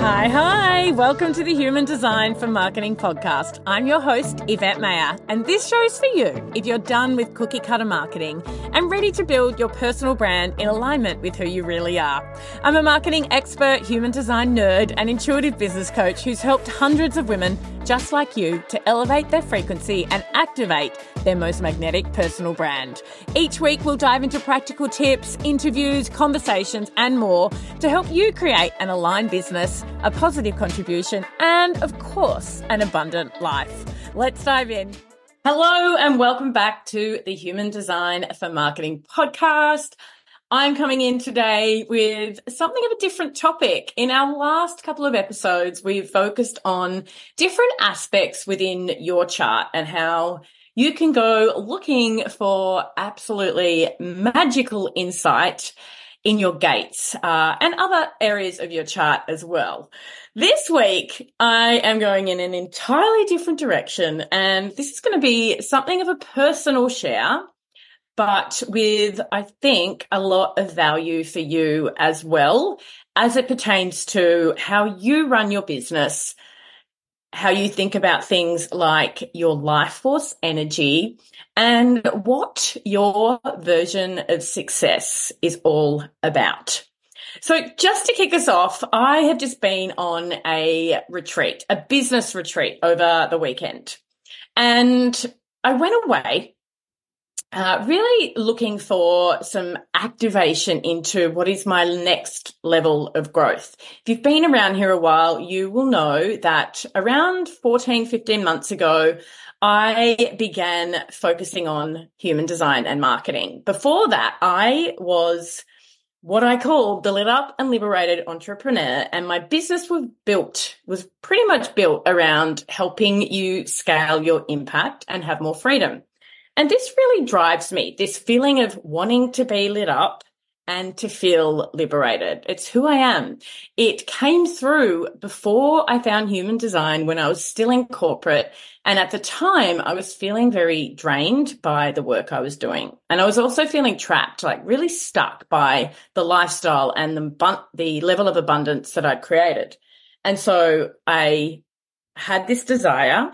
Hi, hi. Welcome to the Human Design for Marketing podcast. I'm your host, Yvette Mayer, and this show's for you if you're done with cookie cutter marketing and ready to build your personal brand in alignment with who you really are. I'm a marketing expert, human design nerd, and intuitive business coach who's helped hundreds of women just like you to elevate their frequency and activate their most magnetic personal brand. Each week, we'll dive into practical tips, interviews, conversations, and more to help you create an aligned business, a positive contribution, and of course, an abundant life. Let's dive in. Hello, and welcome back to the Human Design for Marketing podcast. I'm coming in today with something of a different topic. In our last couple of episodes, we've focused on different aspects within your chart and how you can go looking for absolutely magical insight in your gates and other areas of your chart as well. This week, I am going in an entirely different direction, and this is going to be something of a personal share, but with, I think, a lot of value for you as well as it pertains to how you run your business, how you think about things like your life force energy, and what your version of success is all about. So just to kick us off, I have just been on a retreat, a business retreat over the weekend. And I went away really looking for some activation into what is my next level of growth. If you've been around here a while, you will know that around 14, 15 months ago, I began focusing on human design and marketing. Before that, I was what I call the lit up and liberated entrepreneur, and my business was pretty much built around helping you scale your impact and have more freedom. And this really drives me, this feeling of wanting to be lit up and to feel liberated. It's who I am. It came through before I found human design when I was still in corporate. And at the time, I was feeling very drained by the work I was doing. And I was also feeling trapped, like really stuck by the lifestyle and the level of abundance that I'd created. And so I had this desire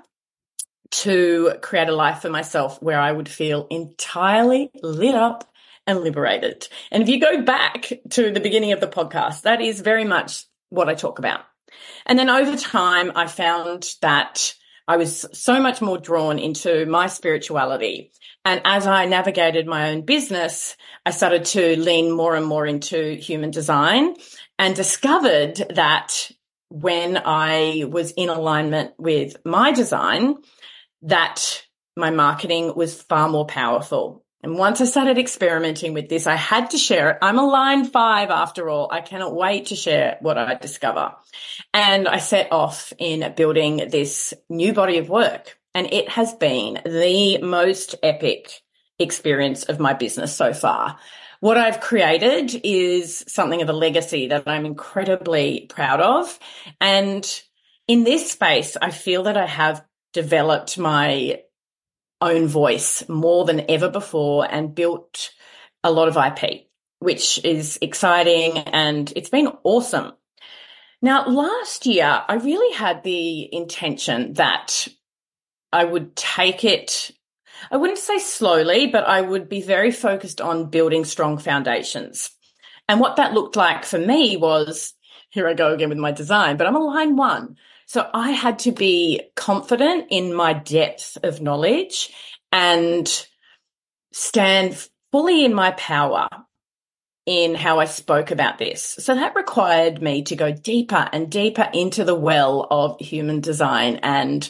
to create a life for myself where I would feel entirely lit up and liberated. And if you go back to the beginning of the podcast, that is very much what I talk about. And then over time, I found that I was so much more drawn into my spirituality. And as I navigated my own business, I started to lean more and more into human design and discovered that when I was in alignment with my design, that my marketing was far more powerful. And once I started experimenting with this, I had to share it. I'm a line 5 after all. I cannot wait to share what I discover. And I set off in building this new body of work. And it has been the most epic experience of my business so far. What I've created is something of a legacy that I'm incredibly proud of. And in this space, I feel that I have developed my own voice more than ever before and built a lot of IP, which is exciting, and it's been awesome. Now, last year, I really had the intention that I would take it, I wouldn't say slowly, but I would be very focused on building strong foundations. And what that looked like for me was, here I go again with my design, but I'm a line 1. So I had to be confident in my depth of knowledge and stand fully in my power in how I spoke about this. So that required me to go deeper and deeper into the well of human design and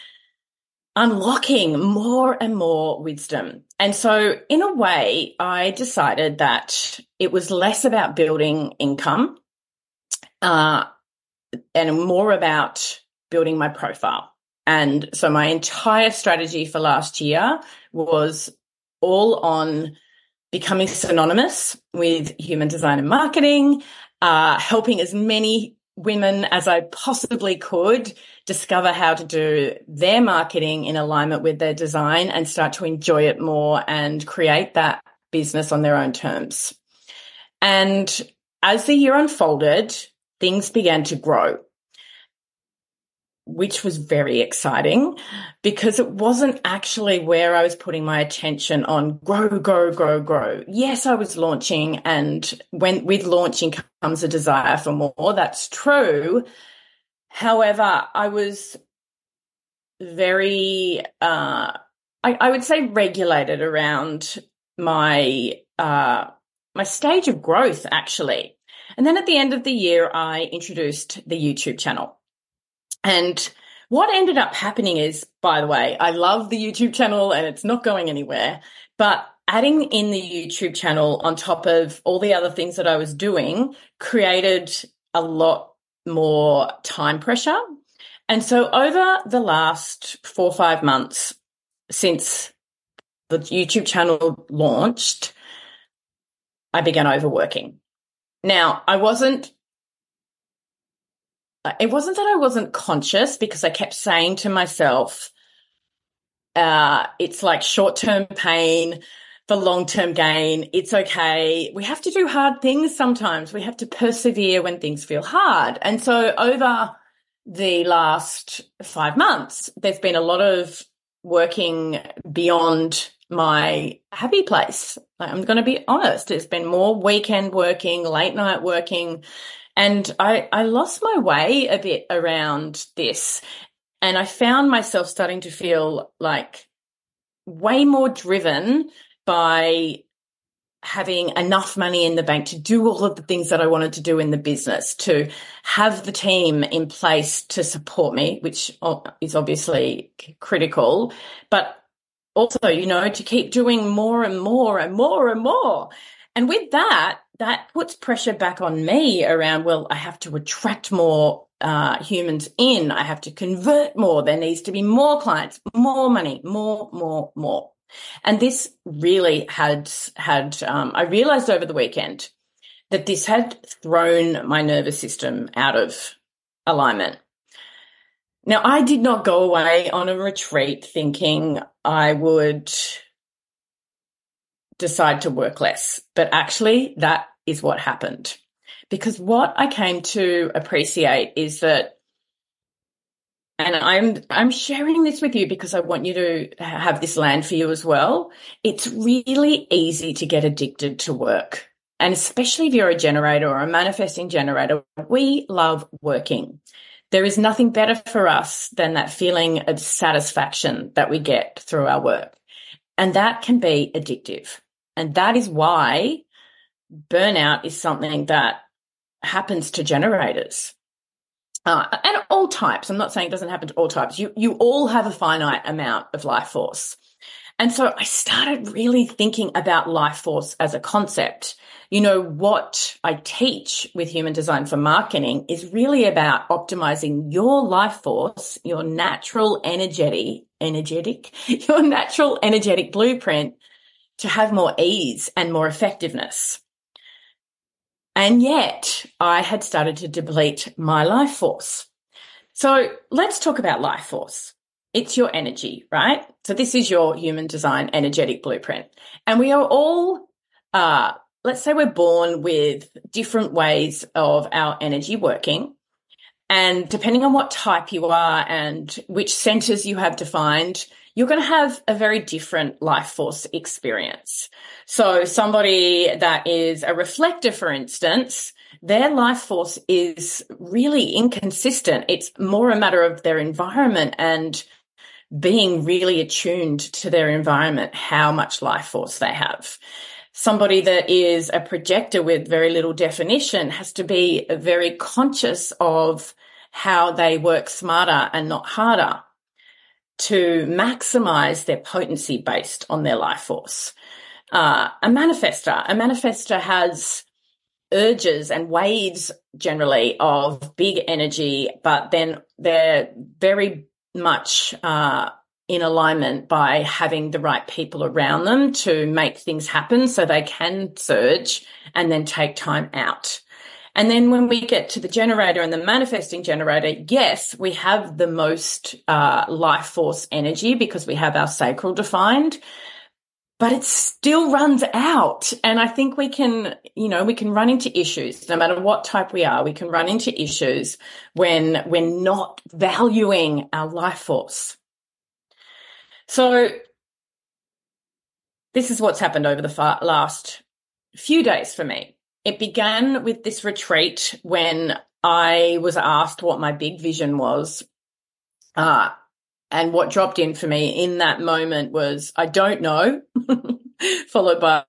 unlocking more and more wisdom. And so in a way, I decided that it was less about building income, and more about building my profile. And so my entire strategy for last year was all on becoming synonymous with human design and marketing, helping as many women as I possibly could discover how to do their marketing in alignment with their design and start to enjoy it more and create that business on their own terms. And as the year unfolded, things began to grow. which was very exciting because it wasn't actually where I was putting my attention on grow, grow, grow, grow. Yes, I was launching, and with launching comes a desire for more. That's true. However, I was very, I would say, regulated around my stage of growth, actually. And then at the end of the year, I introduced the YouTube channel. And what ended up happening is, by the way, I love the YouTube channel and it's not going anywhere, but adding in the YouTube channel on top of all the other things that I was doing created a lot more time pressure. And so over the last 4 or 5 months since the YouTube channel launched, I began overworking. Now, it wasn't that I wasn't conscious, because I kept saying to myself, it's like short-term pain for long-term gain. It's okay. We have to do hard things sometimes. We have to persevere when things feel hard. And so over the last 5 months, there's been a lot of working beyond my happy place. I'm going to be honest. It's been more weekend working, late night working, and I lost my way a bit around this. And I found myself starting to feel like way more driven by having enough money in the bank to do all of the things that I wanted to do in the business, to have the team in place to support me, which is obviously critical, but also, to keep doing more and more and more and more. And with that puts pressure back on me around, well, I have to attract more humans in. I have to convert more. There needs to be more clients, more money, more. And this really I realized over the weekend that this had thrown my nervous system out of alignment. Now, I did not go away on a retreat thinking I would decide to work less, but actually that is what happened. Because what I came to appreciate is that, and I'm sharing this with you because I want you to have this land for you as well. It's really easy to get addicted to work. And especially if you're a generator or a manifesting generator, we love working. There is nothing better for us than that feeling of satisfaction that we get through our work. And that can be addictive. And that is why burnout is something that happens to generators. And all types. I'm not saying it doesn't happen to all types. You all have a finite amount of life force. And so I started really thinking about life force as a concept. What I teach with Human Design for Marketing is really about optimizing your life force, your natural energetic blueprint to have more ease and more effectiveness. And yet I had started to deplete my life force. So let's talk about life force. It's your energy, right? So this is your Human Design energetic blueprint. And we are all, let's say we're born with different ways of our energy working. And depending on what type you are and which centers you have defined, you're going to have a very different life force experience. So somebody that is a reflector, for instance, their life force is really inconsistent. It's more a matter of their environment and being really attuned to their environment, how much life force they have. Somebody that is a projector with very little definition has to be very conscious of how they work smarter and not harder to maximize their potency based on their life force. A manifestor has urges and waves generally of big energy, but then they're very much in alignment by having the right people around them to make things happen so they can surge and then take time out. And then when we get to the generator and the manifesting generator, yes, we have the most life force energy because we have our sacral defined. but it still runs out. And I think we can run into issues no matter what type we are. We can run into issues when we're not valuing our life force. So this is what's happened over the last few days for me. It began with this retreat when I was asked what my big vision was. And what dropped in for me in that moment was, I don't know, followed by,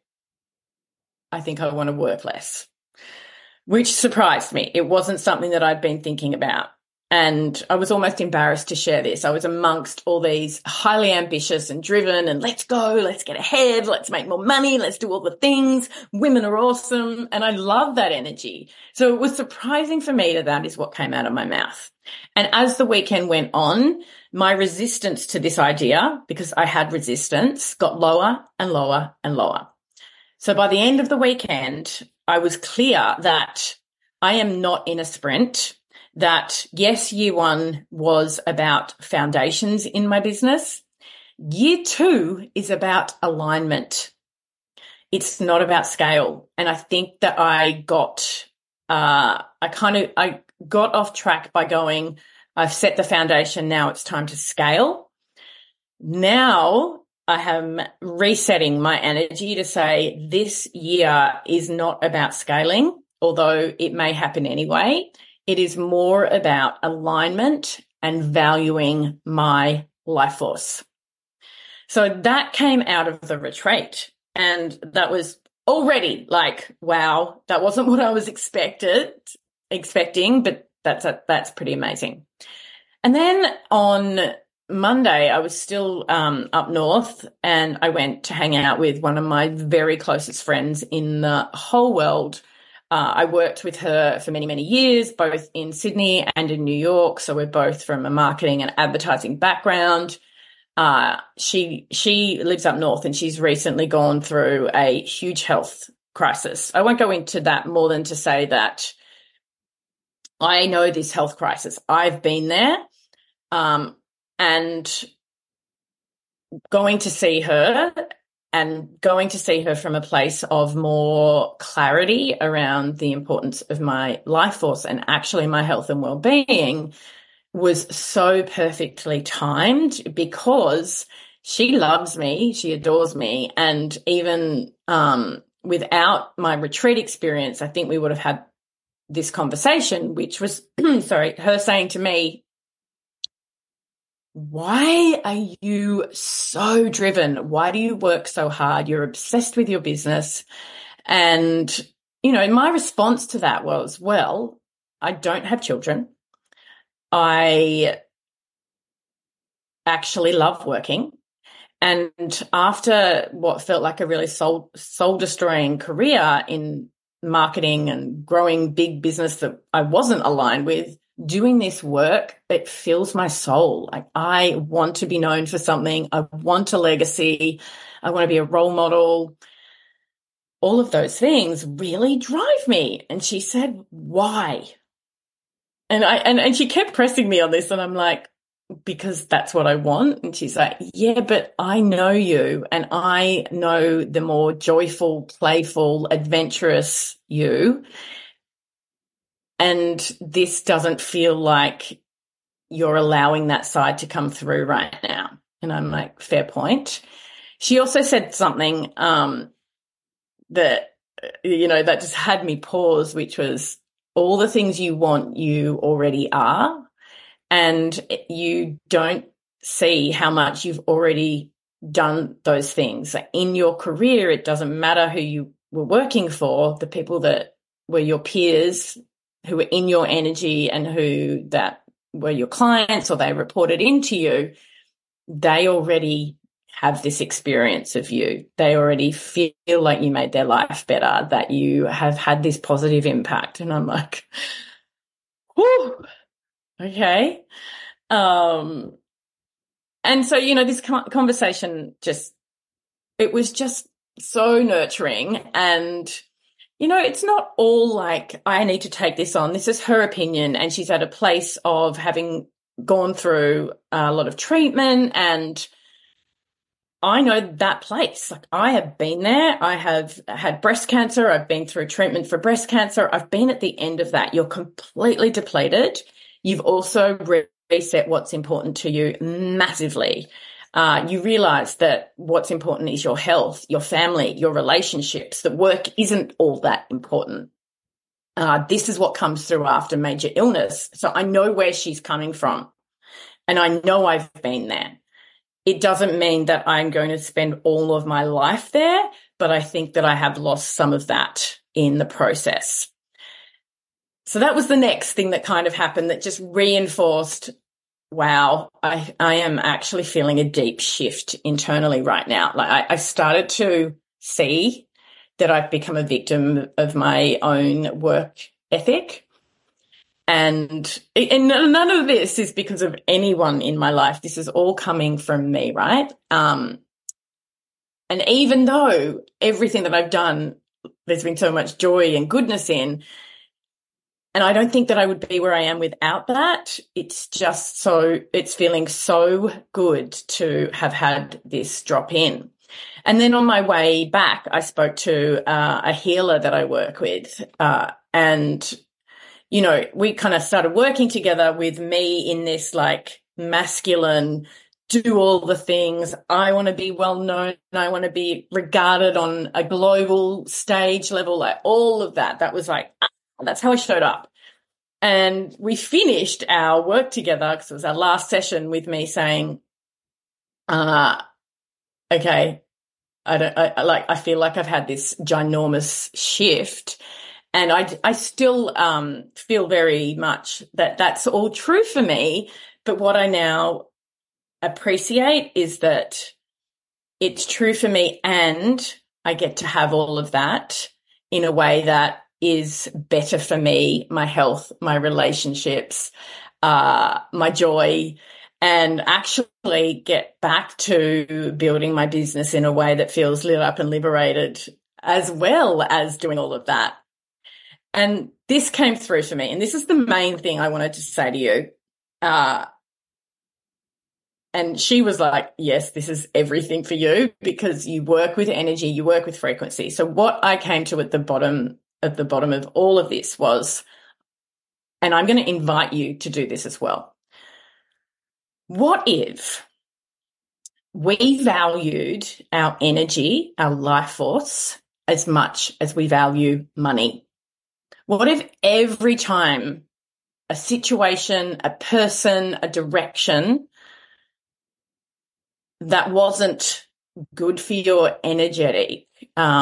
I think I want to work less, which surprised me. It wasn't something that I'd been thinking about. And I was almost embarrassed to share this. I was amongst all these highly ambitious and driven and let's go, let's get ahead, let's make more money, let's do all the things. Women are awesome. And I love that energy. So it was surprising for me that is what came out of my mouth. And as the weekend went on, my resistance to this idea, because I had resistance, got lower and lower and lower. So by the end of the weekend, I was clear that I am not in a sprint. That yes, year one was about foundations in my business. Year two is about alignment. It's not about scale. And I think that I got off track by going, I've set the foundation. Now it's time to scale. Now I am resetting my energy to say this year is not about scaling, although it may happen anyway. It is more about alignment and valuing my life force. So that came out of the retreat. And that was already like, wow, that wasn't what I was expecting, but that's pretty amazing. And then on Monday, I was still up north and I went to hang out with one of my very closest friends in the whole world. I worked with her for many, many years, both in Sydney and in New York. So we're both from a marketing and advertising background. She lives up north and she's recently gone through a huge health crisis. I won't go into that more than to say that I know this health crisis. I've been there, and going to see her from a place of more clarity around the importance of my life force and actually my health and well-being was so perfectly timed because she loves me, she adores me, and even without my retreat experience, I think we would have had this conversation, which was, her saying to me, why are you so driven? Why do you work so hard? You're obsessed with your business. And, my response to that was, well, I don't have children. I actually love working. And after what felt like a really soul-destroying career in marketing and growing big business that I wasn't aligned with, doing this work, it fills my soul. Like I want to be known for something. I want a legacy. I want to be a role model. All of those things really drive me. And she said, why? And she kept pressing me on this. And I'm like, because that's what I want. And she's like, yeah, but I know you and I know the more joyful, playful, adventurous you. And this doesn't feel like you're allowing that side to come through right now. And I'm like, fair point. She also said something that just had me pause, which was all the things you want, you already are. And you don't see how much you've already done those things. In your career, it doesn't matter who you were working for, the people that were your peers, who were in your energy and who that were your clients or they reported into you, they already have this experience of you. They already feel like you made their life better, that you have had this positive impact. And I'm like, whew, okay. And so, this conversation it was just so nurturing. And it's not all like, I need to take this on. This is her opinion. And she's at a place of having gone through a lot of treatment and I know that place. Like, I have been there. I have had breast cancer. I've been through treatment for breast cancer. I've been at the end of that. You're completely depleted. You've also reset what's important to you massively. You realize that what's important is your health, your family, your relationships, that work isn't all that important. This is what comes through after major illness. So I know where she's coming from, and I know I've been there. It doesn't mean that I'm going to spend all of my life there, but I think that I have lost some of that in the process. So that was the next thing that kind of happened that just reinforced, wow, I am actually feeling a deep shift internally right now. Like, I started to see that I've become a victim of my own work ethic. And none of this is because of anyone in my life. This is all coming from me, right? And even though everything that I've done, there's been so much joy and goodness in, and I don't think that I would be where I am without that. It's feeling so good to have had this drop in. And then on my way back, I spoke to a healer that I work with, and you know, we kind of started working together with me in this like masculine, do all the things. I want to be well known. I want to be regarded on a global stage level, like all of that. That was like, that's how I showed up. And we finished our work together because it was our last session with me saying, okay, I feel like I've had this ginormous shift. And I still feel very much that that's all true for me. But what I now appreciate is that it's true for me, and I get to have all of that in a way that is better for me, my health, my relationships, my joy, and actually get back to building my business in a way that feels lit up and liberated, as well as doing all of that. And this came through for me. And this is the main thing I wanted to say to you. And she was like, yes, this is everything for you because you work with energy, you work with frequency. So what I came to at the bottom of all of this was, and I'm going to invite you to do this as well. What if we valued our energy, our life force, as much as we value money? What if every time a situation, a person, a direction that wasn't good for your energetic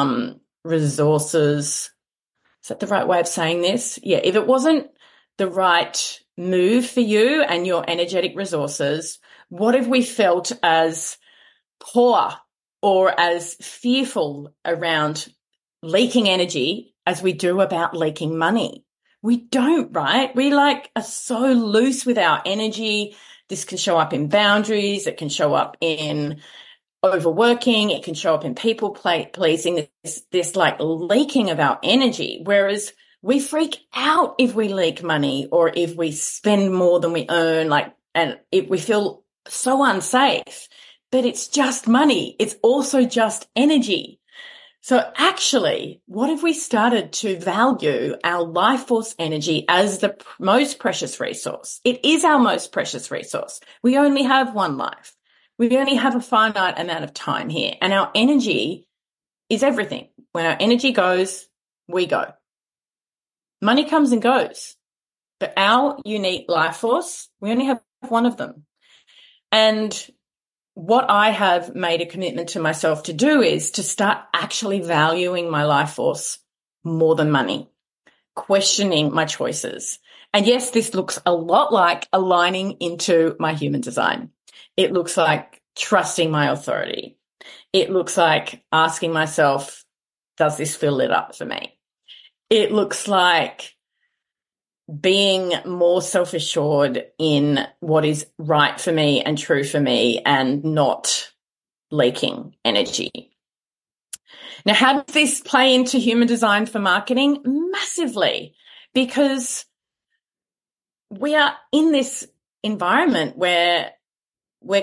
resources, is that the right way of saying this? Yeah, if it wasn't the right move for you and your energetic resources, what if we felt as poor or as fearful around leaking energy as we do about leaking money? We don't, right? We are so loose with our energy. This can show up in boundaries. It can show up in overworking. It can show up in people pleasing, this like leaking of our energy. Whereas we freak out if we leak money or if we spend more than we earn, and if we feel so unsafe. But it's just money. It's also just energy. So actually, what if we started to value our life force energy as the most precious resource? It is our most precious resource. We only have one life. We only have a finite amount of time here. And our energy is everything. When our energy goes, we go. Money comes and goes. But our unique life force, we only have one of them. And what I have made a commitment to myself to do is to start actually valuing my life force more than money, questioning my choices. And yes, this looks a lot like aligning into my human design. It looks like trusting my authority. It looks like asking myself, does this feel lit up for me? It looks like being more self-assured in what is right for me and true for me and not leaking energy. Now, how does this play into human design for marketing? Massively, because we are in this environment where we're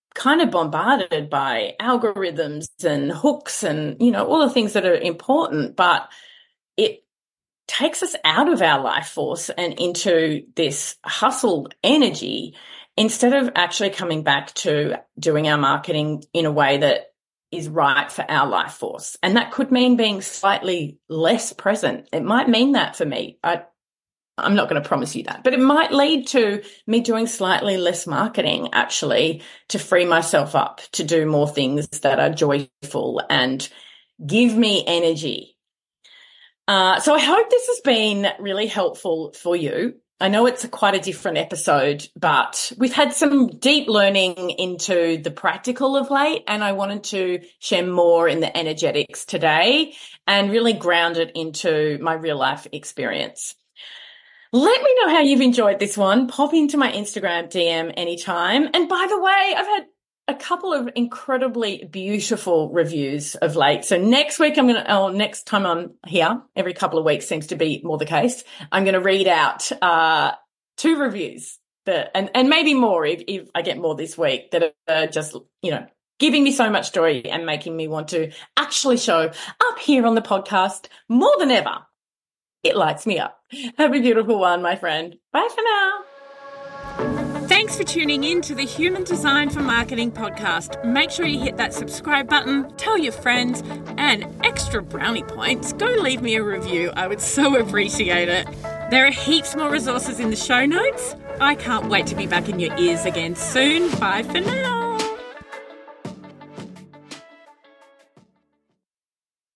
kind of bombarded by algorithms and hooks and, all the things that are important, but it takes us out of our life force and into this hustle energy instead of actually coming back to doing our marketing in a way that is right for our life force. And that could mean being slightly less present. It might mean that for me. I'm not going to promise you that, but it might lead to me doing slightly less marketing actually to free myself up to do more things that are joyful and give me energy. So I hope this has been really helpful for you. I know it's quite a different episode, but we've had some deep learning into the practical of late, and I wanted to share more in the energetics today and really ground it into my real life experience. Let me know how you've enjoyed this one. Pop into my Instagram DM anytime. And by the way, I've had a couple of incredibly beautiful reviews of late. So next time I'm here, every couple of weeks seems to be more the case, I'm going to read out 2 reviews and maybe more if I get more this week that are just, giving me so much joy and making me want to actually show up here on the podcast more than ever. It lights me up. Have a beautiful one, my friend. Bye for now. Thanks for tuning in to the Human Design for Marketing podcast. Make sure you hit that subscribe button, tell your friends, and extra brownie points, go leave me a review. I would so appreciate it. There are heaps more resources in the show notes. I can't wait to be back in your ears again soon. Bye for now.